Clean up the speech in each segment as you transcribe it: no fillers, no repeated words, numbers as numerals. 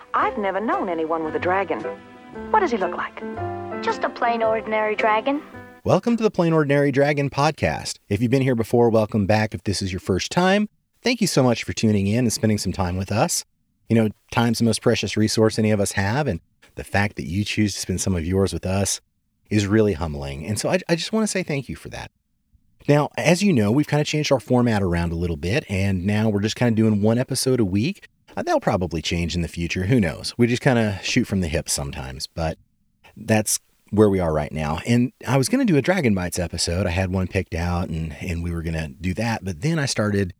I've never known anyone with a dragon. What does he look like? Just a plain ordinary dragon. Welcome to the Plain Ordinary Dragon podcast. If you've been here before, welcome back. If this is your first time, thank you so much for tuning in and spending some time with us. You know, time's the most precious resource any of us have, and the fact that you choose to spend some of yours with us is really humbling. And so I just want to say thank you for that. Now, as you know, we've kind of changed our format around a little bit, and now we're just kind of doing one episode a week. That'll probably change in the future. Who knows? We just kind of shoot from the hip sometimes, but that's where we are right now. And I was going to do a Dragon Bites episode. I had one picked out and we were going to do that. But then I started,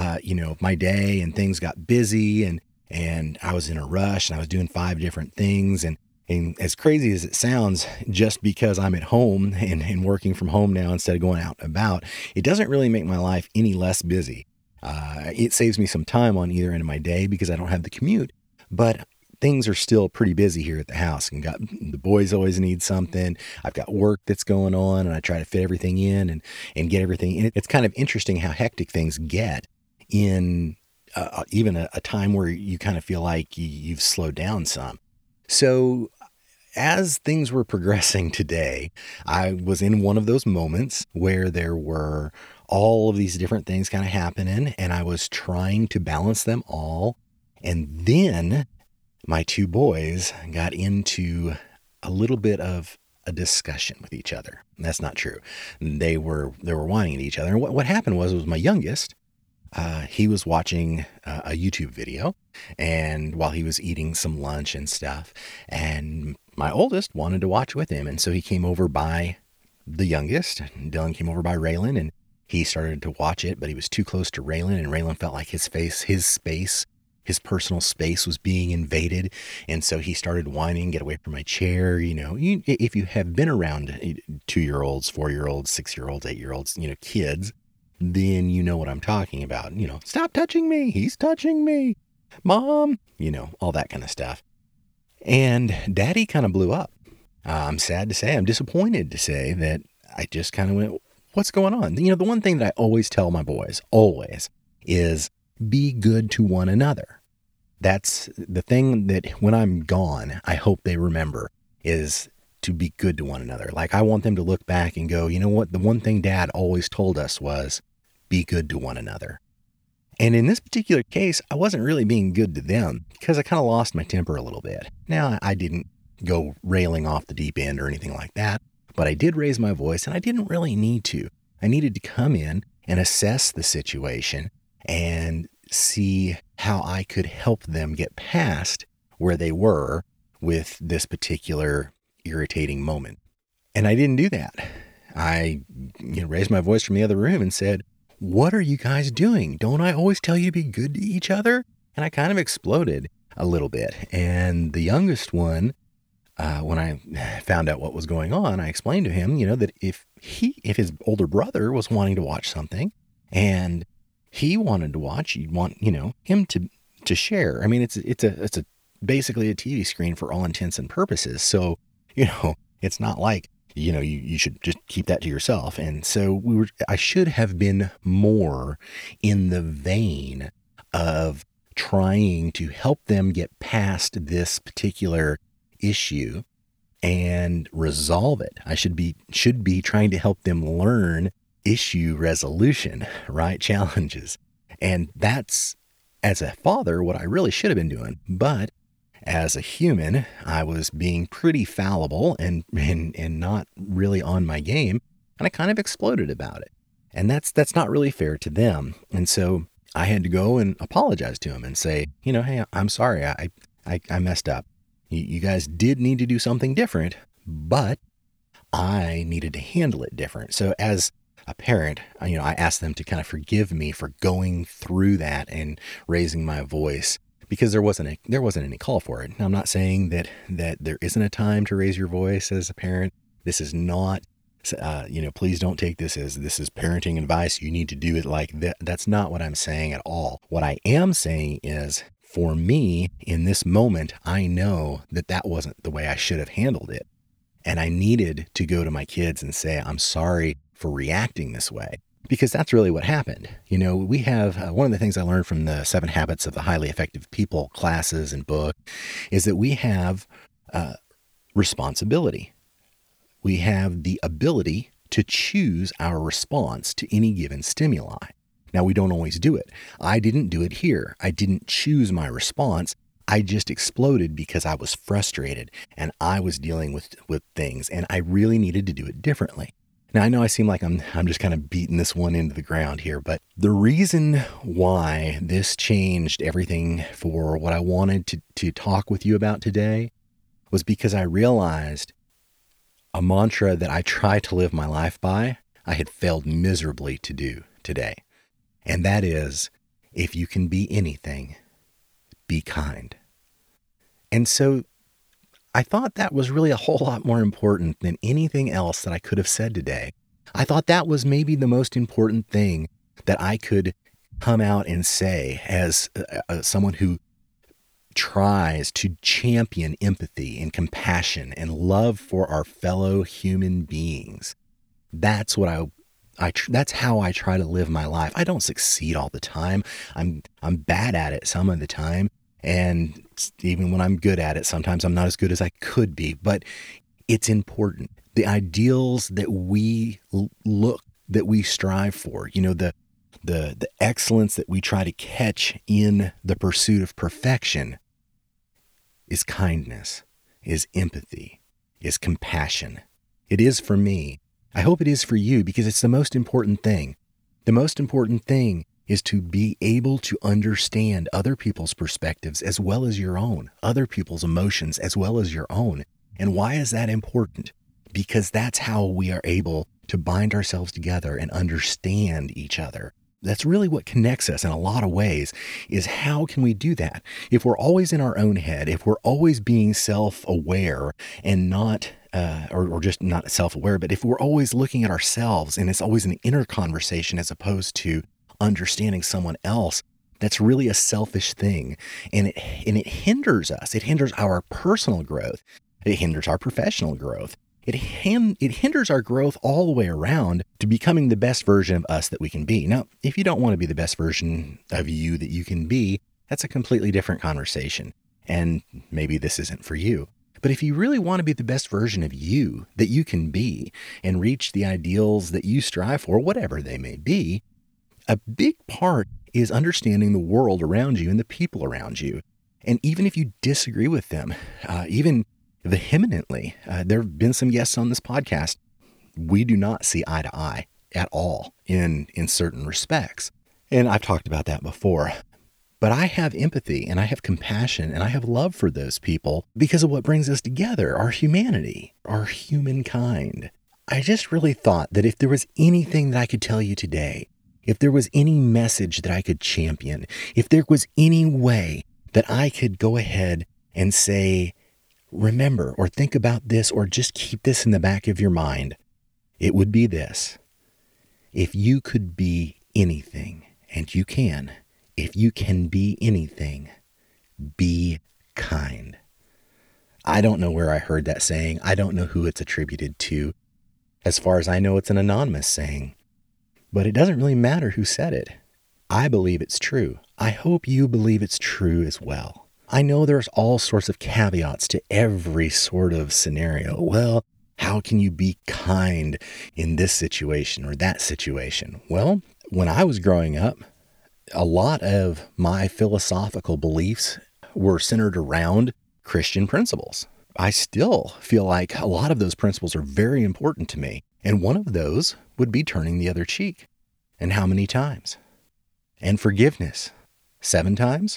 my day and things got busy and I was in a rush and I was doing 5 different things. And as crazy as it sounds, just because I'm at home and working from home now instead of going out and about, it doesn't really make my life any less busy. It saves me some time on either end of my day because I don't have the commute, but things are still pretty busy here at the house, and the boys always need something. I've got work that's going on and I try to fit everything in and get everything in. It's kind of interesting how hectic things get in even a time where you kind of feel like you've slowed down some. So as things were progressing today, I was in one of those moments where there were all of these different things kind of happening, and I was trying to balance them all. And then my 2 boys got into a little bit of a discussion with each other. That's not true. They were whining at each other. And what happened was my youngest, he was watching a YouTube video, and while he was eating some lunch and stuff, and my oldest wanted to watch with him. And so he came over by the youngest. Dylan came over by Raylan, and he started to watch it, but he was too close to Raylan, and Raylan felt like his space, his personal space was being invaded. And so he started whining, get away from my chair. If you have been around 2-year-olds, 4-year-olds, 6-year-olds, 8-year-olds, kids, then you know what I'm talking about. Stop touching me. He's touching me. Mom, all that kind of stuff. And Daddy kind of blew up. I'm sad to say, I'm disappointed to say that I just kind of went, what's going on? The one thing that I always tell my boys, always, is be good to one another. That's the thing that when I'm gone, I hope they remember, is to be good to one another. Like, I want them to look back and go, you know what? The one thing Dad always told us was be good to one another. And in this particular case, I wasn't really being good to them because I kind of lost my temper a little bit. Now, I didn't go railing off the deep end or anything like that, but I did raise my voice, and I didn't really need to. I needed to come in and assess the situation and see how I could help them get past where they were with this particular irritating moment. And I didn't do that. I raised my voice from the other room and said, what are you guys doing? Don't I always tell you to be good to each other? And I kind of exploded a little bit. And the youngest one, when I found out what was going on, I explained to him, that if his older brother was wanting to watch something and he wanted to watch, you'd want, him to share. I mean, it's basically a TV screen for all intents and purposes. So, it's not like, you should just keep that to yourself. And so I should have been more in the vein of trying to help them get past this particular issue and resolve it. I should be trying to help them learn issue resolution, right? Challenges. And that's, as a father, what I really should have been doing. But as a human, I was being pretty fallible and not really on my game. And I kind of exploded about it. And that's not really fair to them. And so I had to go and apologize to him and say, hey, I'm sorry. I messed up. You guys did need to do something different, but I needed to handle it different. So as a parent, I asked them to kind of forgive me for going through that and raising my voice, because there wasn't any call for it. Now, I'm not saying that there isn't a time to raise your voice as a parent. This is not, please don't take this as this is parenting advice. You need to do it like that. That's not what I'm saying at all. What I am saying is, for me, in this moment, I know that wasn't the way I should have handled it. And I needed to go to my kids and say, I'm sorry for reacting this way. because that's really what happened. We have one of the things I learned from the 7 Habits of the Highly Effective People classes and book is that we have responsibility. We have the ability to choose our response to any given stimuli. Now, we don't always do it. I didn't do it here. I didn't choose my response. I just exploded because I was frustrated and I was dealing with things and I really needed to do it differently. Now, I know I seem like I'm just kind of beating this one into the ground here, but the reason why this changed everything for what I wanted to talk with you about today was because I realized a mantra that I try to live my life by, I had failed miserably to do today. And that is, if you can be anything, be kind. And so I thought that was really a whole lot more important than anything else that I could have said today. I thought that was maybe the most important thing that I could come out and say as someone who tries to champion empathy and compassion and love for our fellow human beings. That's what that's how I try to live my life. I don't succeed all the time. I'm bad at it some of the time. And even when I'm good at it, sometimes I'm not as good as I could be, but it's important. The ideals that we strive for, the excellence that we try to catch in the pursuit of perfection is kindness, is empathy, is compassion. It is for me. I hope it is for you because it's the most important thing. The most important thing is to be able to understand other people's perspectives as well as your own, other people's emotions as well as your own. And why is that important? Because that's how we are able to bind ourselves together and understand each other. That's really what connects us in a lot of ways, is how can we do that? If we're always in our own head, if we're always being self-aware and not, or just not self-aware, but if we're always looking at ourselves and it's always an inner conversation as opposed to understanding someone else, that's really a selfish thing. And it hinders us. It hinders our personal growth. It hinders our professional growth. It hinders our growth all the way around to becoming the best version of us that we can be. Now, if you don't want to be the best version of you that you can be, that's a completely different conversation. And maybe this isn't for you. But if you really want to be the best version of you that you can be and reach the ideals that you strive for, whatever they may be, a big part is understanding the world around you and the people around you. And even if you disagree with them, even vehemently, there have been some guests on this podcast, we do not see eye to eye at all in certain respects. And I've talked about that before. But I have empathy and I have compassion and I have love for those people because of what brings us together, our humanity, our humankind. I just really thought that if there was anything that I could tell you today, if there was any message that I could champion, if there was any way that I could go ahead and say, remember or think about this or just keep this in the back of your mind, it would be this. If you could be anything, and you can, if you can be anything, be kind. I don't know where I heard that saying. I don't know who it's attributed to. As far as I know, it's an anonymous saying. But it doesn't really matter who said it. I believe it's true. I hope you believe it's true as well. I know there's all sorts of caveats to every sort of scenario. Well, how can you be kind in this situation or that situation? Well, when I was growing up, a lot of my philosophical beliefs were centered around Christian principles. I still feel like a lot of those principles are very important to me. And one of those would be turning the other cheek. And how many times? And forgiveness. 7 times?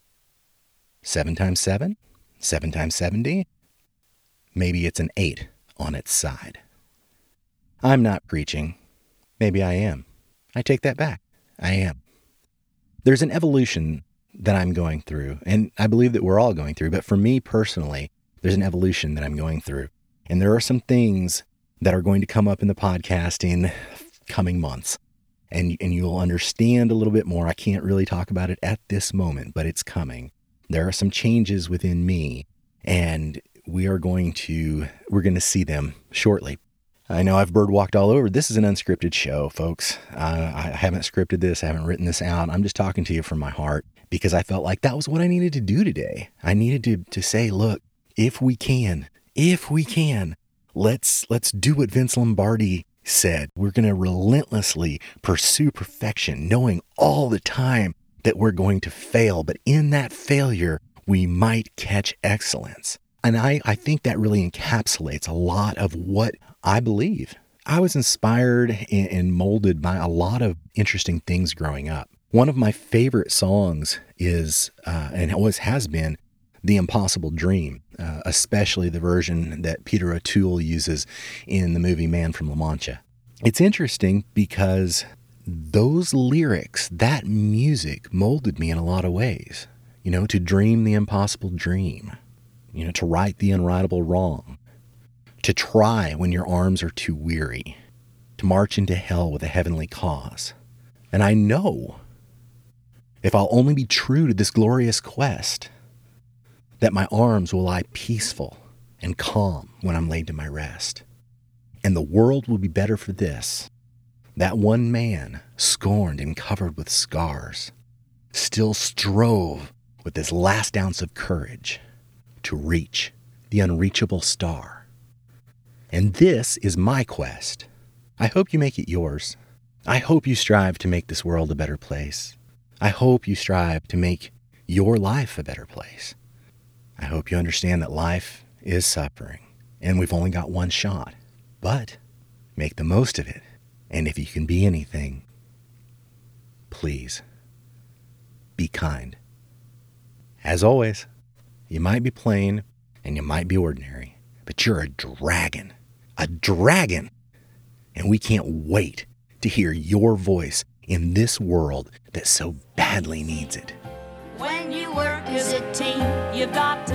7 times 7? 7 times 70? Maybe it's an 8 on its side. I'm not preaching. Maybe I am. I take that back. I am. There's an evolution that I'm going through, and I believe that we're all going through, but for me personally, there's an evolution that I'm going through. And there are some things that are going to come up in the podcast in coming months. And you'll understand a little bit more. I can't really talk about it at this moment, but it's coming. There are some changes within me, and we're going to see them shortly. I know I've birdwalked all over. This is an unscripted show, folks. I haven't scripted this. I haven't written this out. I'm just talking to you from my heart because I felt like that was what I needed to do today. I needed to say, look, if we can, let's do what Vince Lombardi said. We're going to relentlessly pursue perfection, knowing all the time that we're going to fail. But in that failure, we might catch excellence. And I think that really encapsulates a lot of what I believe. I was inspired and molded by a lot of interesting things growing up. One of my favorite songs is, and always has been, The Impossible Dream, especially the version that Peter O'Toole uses in the movie Man from La Mancha. It's interesting because those lyrics, that music molded me in a lot of ways. You know, to dream the impossible dream. You know, to right the unrightable wrong, to try when your arms are too weary, to march into hell with a heavenly cause. And I know, if I'll only be true to this glorious quest, that my arms will lie peaceful and calm when I'm laid to my rest. And the world will be better for this. That one man, scorned and covered with scars, still strove with his last ounce of courage to reach the unreachable star. And this is my quest. I hope you make it yours. I hope you strive to make this world a better place. I hope you strive to make your life a better place. I hope you understand that life is suffering and we've only got one shot. But make the most of it. And if you can be anything, please be kind. As always, you might be plain and you might be ordinary, but you're a dragon. A dragon! And we can't wait to hear your voice in this world that so badly needs it. When you work as a team, you've got to